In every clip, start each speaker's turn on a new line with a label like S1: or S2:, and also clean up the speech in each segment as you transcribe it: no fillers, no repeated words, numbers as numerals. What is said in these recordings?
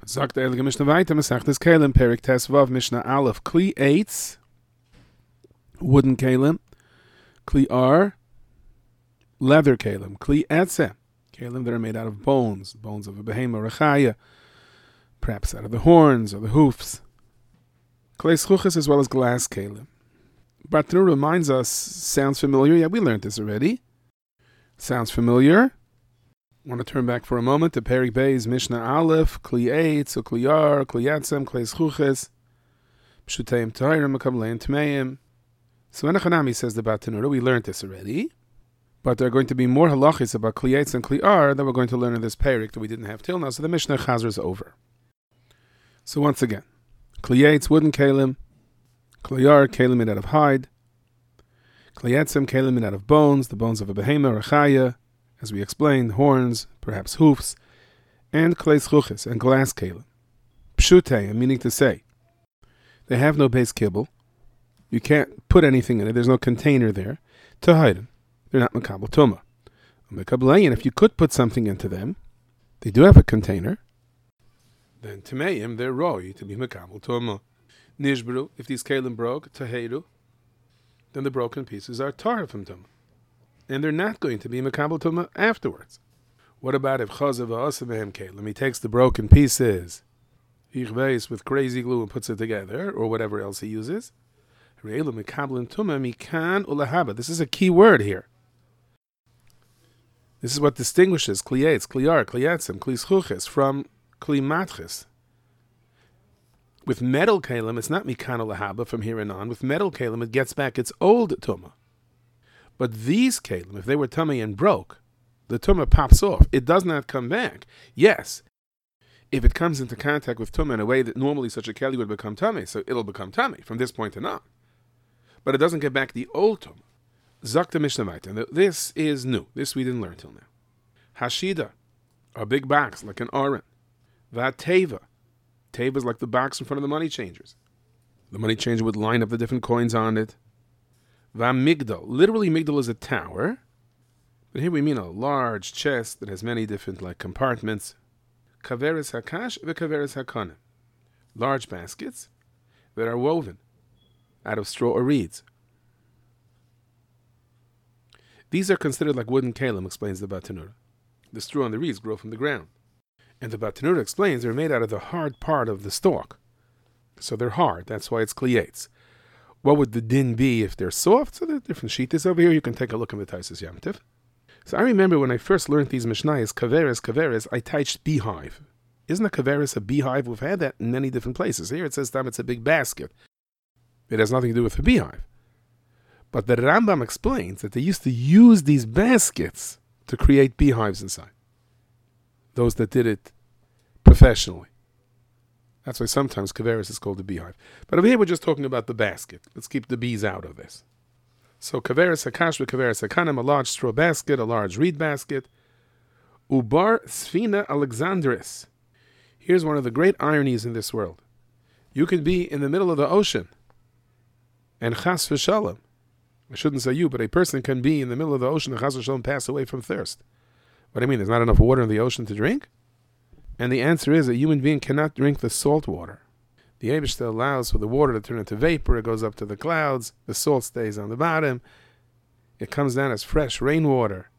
S1: Sagt der Heilige Mishnah weiter, Masechtes Kelim, Perik Tesvav, Mishnah Aleph, Kli Eitz, wooden Kelim, Kli Ar, leather Kelim, Kli Etze, Kelim that are made out of bones of a behema, Rechaya, perhaps out of the horns or the hoofs. Klei Schuches as well as glass Kelim. Bartanura reminds us, sounds familiar, yeah, we learned this already. Sounds familiar. I want to turn back for a moment to Perik Bey's Mishnah Aleph, Kli Eitz, Kli Ar, Kli Etzem, Klei Schuches, Pshuteim Tahirim, Makableim Tmeim. So Enochanami says the Bartanura, we learned this already, but there are going to be more halachis about Kli Eitz and Kli Ar that we're going to learn in this Perik that we didn't have till now, so the Mishnah Chazar is over. So once again, Kli Eitz, wooden Kelim, Kli Ar, Kelim made out of hide, Kli Etzem, Kelim made out of bones, the bones of a behema, Rechaya, as we explained, horns, perhaps hoofs, and Klei Schuches, and glass Kelim. Pshutei, meaning to say, they have no base kibble, you can't put anything in it, there's no container there, to hide them. They're not Makabel Tumah. Makablein, if you could put something into them, they do have a container, then Tmeim, they're Roi, to be Makabel Tumah. Nishbru, if these Kelim broke, Taheru, then the broken pieces are Tar from Tumah. And they're not going to be Makabel Tumah afterwards. What about if Chazav Asabehem Kelim, he takes the broken pieces, Yichveis with crazy glue and puts it together, or whatever else he uses, Re'elu Makabel Tumah Mikan Ulahaba. This is a key word here. This is what distinguishes Kli Eitz, Kli Ar, Kli Etzem, Kli Schuches from Kli Matches. With metal Kelim, it's not Mikan Ulahaba from here and on. With metal Kelim, it gets back its old Tumah. But these Kelim, if they were tummy and broke, the Tumah pops off. It does not come back. Yes, if it comes into contact with Tumah in a way that normally such a Keli would become tummy, so it'll become tummy from this point on. But it doesn't get back the old Tumah. Zakta Mishnah Vayta. This is new. This we didn't learn till now. Hashida, a big box like an aron. Vateva. Teva is like the box in front of the money changers. The money changer would line up the different coins on it. Vamigdal. Literally, migdal is a tower. But here we mean a large chest that has many different compartments. Kaveres hakash v'kaveres hakanim. Large baskets that are woven out of straw or reeds. These are considered like wooden kelim, explains the Bartanura. The straw and the reeds grow from the ground. And the Bartanura explains they're made out of the hard part of the stalk. So they're hard, that's why it's Kli Eitz. What would the din be if they're soft? So there are different sheetas over here. You can take a look in the Taisus Yamtiv. So I remember when I first learned these Mishnayos, kaveres, I touched beehive. Isn't a kaveres a beehive? We've had that in many different places. Here it says it's a big basket. It has nothing to do with a beehive. But the Rambam explains that they used to use these baskets to create beehives inside. Those that did it professionally. That's why sometimes kaveres is called a beehive. But over here we're just talking about the basket. Let's keep the bees out of this. So kaveres hakash v'kaveres hakanim, a large straw basket, a large reed basket. Ubar sfina alexandris. Here's one of the great ironies in this world. You could be in the middle of the ocean, and chas v'shalom, I shouldn't say you, but a person can be in the middle of the ocean and chas v'shalom pass away from thirst. What do you mean? There's not enough water in the ocean to drink? And the answer is a human being cannot drink the salt water. The Eibishter allows for the water to turn into vapor. It goes up to the clouds. The salt stays on the bottom. It comes down as fresh rainwater.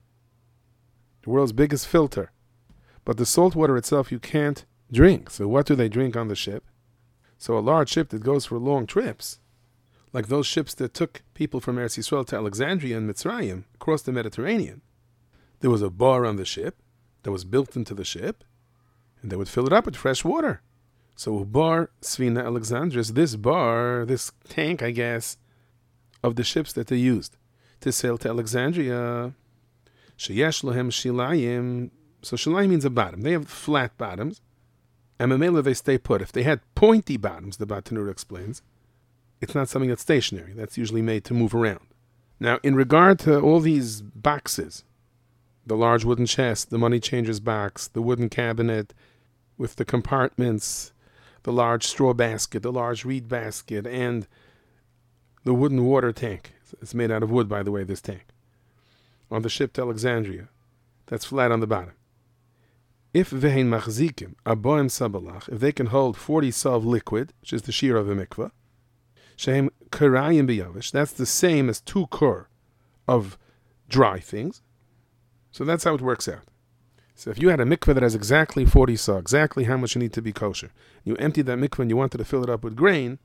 S1: The world's biggest filter. But the salt water itself you can't drink. So what do they drink on the ship? So a large ship that goes for long trips, like those ships that took people from Eretz Yisrael to Alexandria and Mitzrayim across the Mediterranean, there was a bar on the ship that was built into the ship, and they would fill it up with fresh water. So bar Svina Alexandris, this bar, this tank, I guess, of the ships that they used to sail to Alexandria, sheyesh lohem shilayim. So shilayim means a bottom. They have flat bottoms, and memela they stay put. If they had pointy bottoms, the Bartanura explains, it's not something that's stationary. That's usually made to move around. Now, in regard to all these boxes, the large wooden chest, the money changer's box, the wooden cabinet with the compartments, the large straw basket, the large reed basket, and the wooden water tank. It's made out of wood, by the way, this tank. On the ship to Alexandria. That's flat on the bottom. If vehein machzikim aboim sabalach, if they can hold 40 sa of liquid, which is the shear of a mikveh, shehem karayim biyavish, that's the same as 2 kur of dry things. So that's how it works out. So if you had a mikveh that has exactly 40 sa, exactly how much you need to be kosher, you emptied that mikveh and you wanted to fill it up with grain,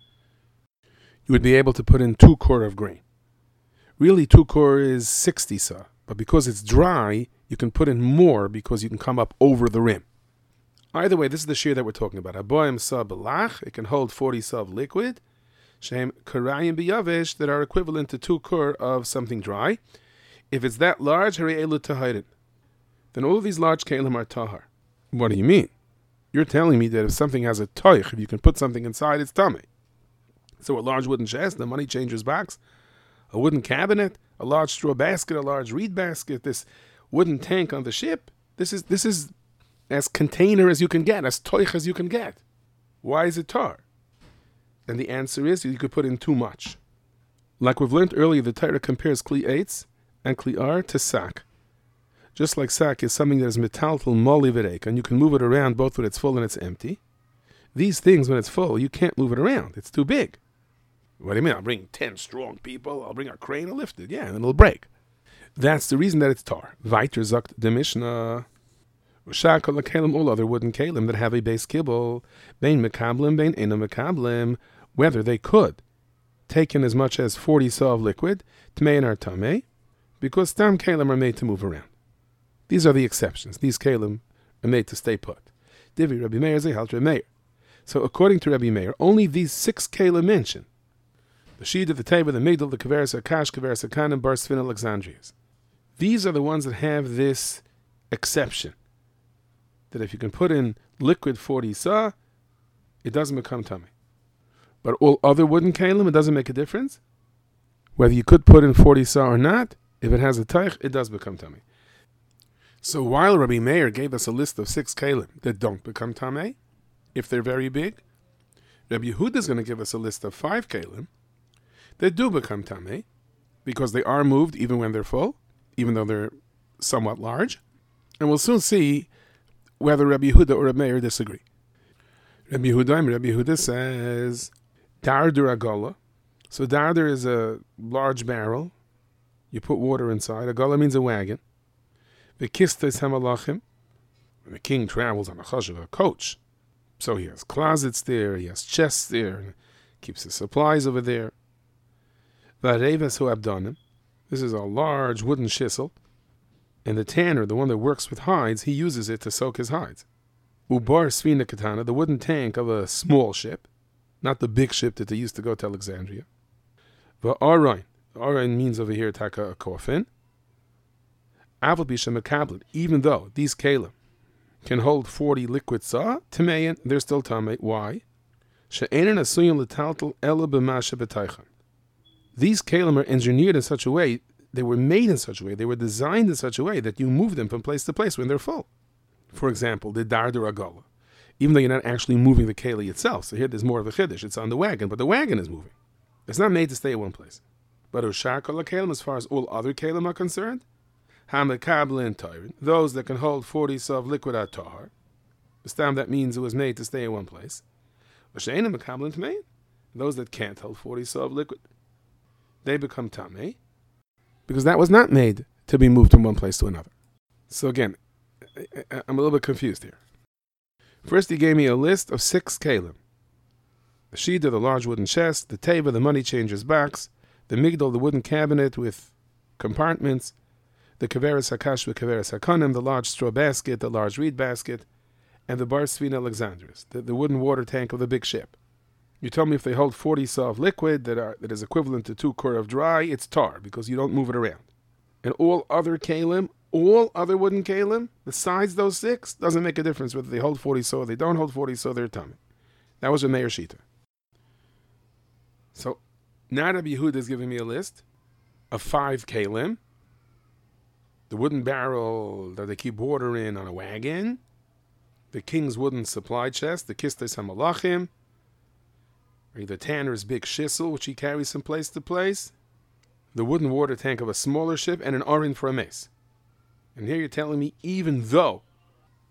S1: you would be able to put in 2 kur of grain. Really, 2 kur is 60 sa, but because it's dry, you can put in more because you can come up over the rim. Either way, this is the shear that we're talking about. Aboim sa belach, it can hold 40 sa of liquid, shehem karayim biyavish, that are equivalent to 2 kur of something dry. If it's that large, harei elu tahirin, then all of these large kelim are tahar. What do you mean? You're telling me that if something has a toich, if you can put something inside, it's tummy. So a large wooden chest, the money changer's box, a wooden cabinet, a large straw basket, a large reed basket, this wooden tank on the ship, this is as container as you can get, as toich as you can get. Why is it tar? And the answer is you could put in too much. Like we've learned earlier, the Torah compares kli eitz and kli ar to sak. Just like sak is something that is metaltal moli v'reik, and you can move it around both when it's full and it's empty. These things, when it's full, you can't move it around. It's too big. What do you mean? I'll bring 10 strong people, I'll bring a crane and lift it. Yeah, and it'll break. That's the reason that it's tar. Weiter sagt the Mishnah, Ushakol HaKelim, all other wooden kelim that have a base kibble, bein mekablim, bein ena mekablim, whether they could take in as much as 40 sa of liquid, tmein ar tameh, because stam kelim are made to move around. These are the exceptions. These kelim are made to stay put. Divi Rabbi Meir zehalt Rabbi Meir. So according to Rabbi Meir, only these 6 kelim mentioned, the Shida, the Teva, the Migdal, the Keveres Akash, Keveres Akanim, Bar Sfin Alexandrias. These are the ones that have this exception, that if you can put in liquid 40 sa, it doesn't become tummy. But all other wooden kelim, it doesn't make a difference. Whether you could put in 40 sa or not, if it has a taich, it does become tummy. So while Rabbi Meir gave us a list of 6 kelim that don't become tameh, if they're very big, Rabbi Yehuda is going to give us a list of 5 kelim that do become tameh, because they are moved even when they're full, even though they're somewhat large. And we'll soon see whether Rabbi Yehuda or Rabbi Meir disagree. Rabbi Yehuda says, Dardur agola. So dardur is a large barrel. You put water inside. Agola means a wagon. The kistes hamalachim. When the king travels on a chashav, a coach, so he has closets there, he has chests there, and keeps his supplies over there. V'areves hu abdonim. This is a large wooden chisel, and the tanner, the one that works with hides, he uses it to soak his hides. Ubar svina katana, the wooden tank of a small ship, not the big ship that they used to go to Alexandria. V'arayin. Arayin means over here taka a coffin. Aval bisha mekablet. Even though these kelim can hold 40 liquid sa, tameyan, they're still tamei. Why? She'enin asuyim letaltal ela b'masha b'taychan. These kelim are engineered in such a way, they were made in such a way, they were designed in such a way that you move them from place to place when they're full. For example, the dardur agola. Even though you're not actually moving the keli itself, so here there's more of a chiddush, it's on the wagon, but the wagon is moving. It's not made to stay at one place. But ushar kol kelim, as far as all other kelim are concerned, hamekabel tyrin, those that can hold 40 sa of liquid at tahar, that means it was made to stay in one place. V'she'enim mekabel tamein, those that can't hold 40 sa of liquid, they become tamei, because that was not made to be moved from one place to another. So again, I'm a little bit confused here. First, he gave me a list of 6 kelim. The shida, the large wooden chest, the teva, the money changer's box, the migdal, the wooden cabinet with compartments, the keveres hakash with keveres hakanim, the large straw basket, the large reed basket, and the bar svina alexandris, the wooden water tank of the big ship. You tell me if they hold 40 sa of liquid that is equivalent to 2 kur of dry, it's tar, because you don't move it around. And all other kelim, all other wooden kelim, besides those 6, doesn't make a difference whether they hold 40 sa or they don't hold 40 sa, they're tummy. That was a Meir Shita. So now Rabbi Yehuda is giving me a list of 5 kelim. The wooden barrel that they keep water in on a wagon, the king's wooden supply chest, the kistes hamalachim, the tanner's big shissel, which he carries from place to place, the wooden water tank of a smaller ship, and an orin for a mace. And here you're telling me, even though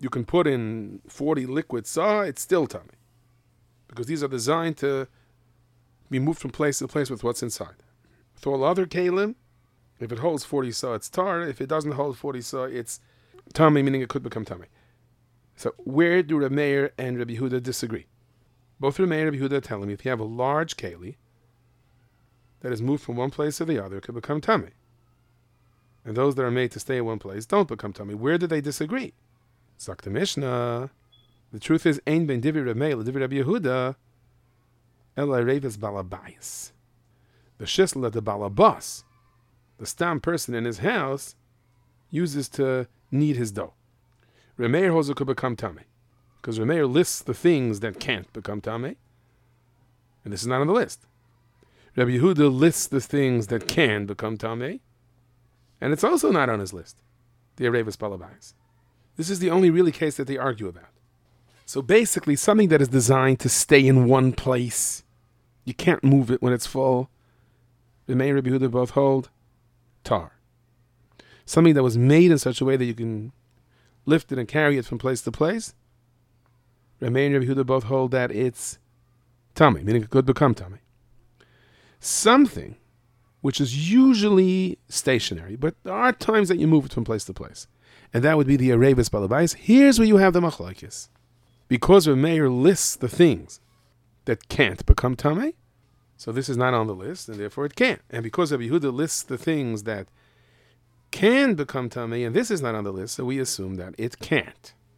S1: you can put in 40 liquid saw, it's still tummy. Because these are designed to be moved from place to place with what's inside. With all other kalim, if it holds 40 saw, it's tar. If it doesn't hold 40 saw, it's tummy, meaning it could become tummy. So where do Reb Meir and Rabbi Yehuda disagree? Both Reb Meir and Rabbi Yehuda tell him if you have a large keli that is moved from one place to the other, it could become tummy. And those that are made to stay in one place don't become tummy. Where do they disagree? Sagt the Mishnah. The truth is, Ein ben Divrei Reb Meir Divrei Rabbi Yehuda Ela Reves Balabayis. The shisel that the balabas, the stam person in his house, uses to knead his dough. Reb Meir holds it could become tummy, because Reb Meir lists the things that can't become tummy, and this is not on the list. Rabbi Yehuda lists the things that can become tummy, and it's also not on his list. The Erevis Balabayis. This is the only really case that they argue about. So basically, something that is designed to stay in one place, you can't move it when it's full. Reb Meir and Rabbi Yehuda both hold tar. Something that was made in such a way that you can lift it and carry it from place to place. Reb Meir and Rabbi Yehuda both hold that it's tummy, meaning it could become tummy. Something which is usually stationary, but there are times that you move it from place to place, and that would be the Erevis Balabayis. Here's where you have the machlokes. Because Reb Meir lists the things that can't become tummy, so this is not on the list, and therefore it can't. And because Rabbi Yehuda lists the things that can become tummy, and this is not on the list, so we assume that it can't.